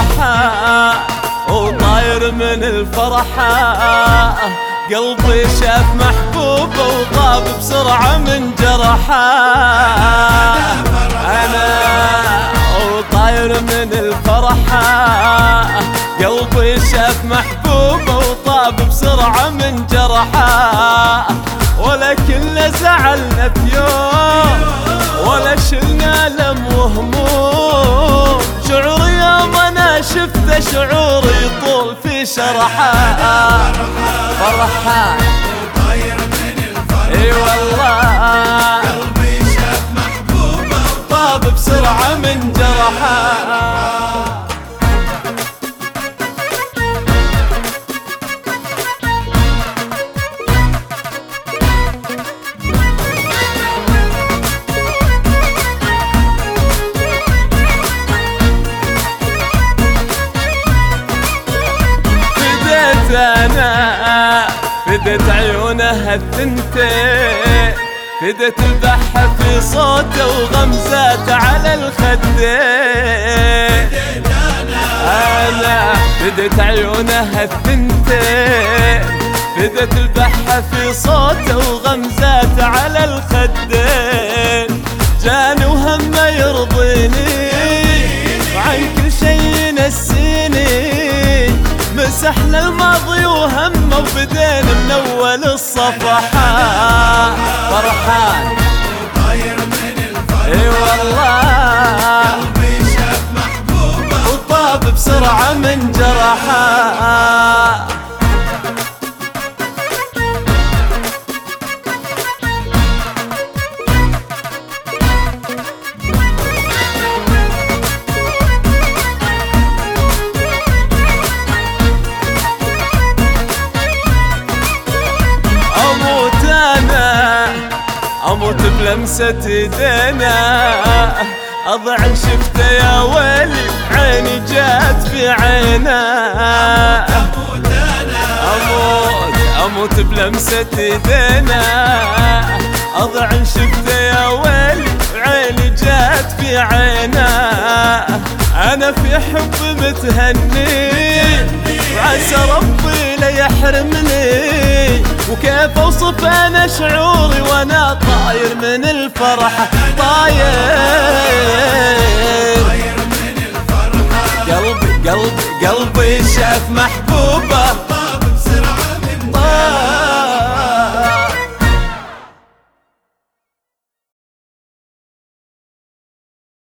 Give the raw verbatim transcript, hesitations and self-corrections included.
انجرحا وطاير من الفرحة، قلبي شاف محبوبه وطاب بسرعة من جرحا. أنا وطاير من الفرحة، قلبي شاف محبوبه وطاب بسرعة من جرحا. ولا كنا زعلنا في يوم ولا شلنا لم وهموم، شعوري يوم انا شفته شعوري يطول في شرحه. فرحان وطاير من الفرحة، اي والله قلبي شاف محبوبه طاب بسرعة من جرحه. أنا فدت عيونها الثنتين، فدت البحة في صوته وغمزاته على الخدين. أنا فدت عيونها الثنتين، فدت البحة في صوته وغمزاته على الخدين. جاني وهمه يرضيني وعن كل شي ينسيني، مسحنا الماضي وهمه وبدينا من اول الصفحات. فرحان وطاير من الفرحة، اي والله قلبي شاف محبوبه وطاب بسرعة من جرحها. أموت بلمسة ايدينا، أضعن شفته يا ويلي عيني جات في عينا. أموت أنا أموت أموت بلمسة ايدينا، أضعن شفته يا ويلي عيني جات في عينا. أنا في حب متهني وعسى ربي لا يحرمني، وكيف اوصف انا شعوري وانا طاير من الفرحة. طاير من الفرحة، قلبي قلبي قلبي شاف محبوبه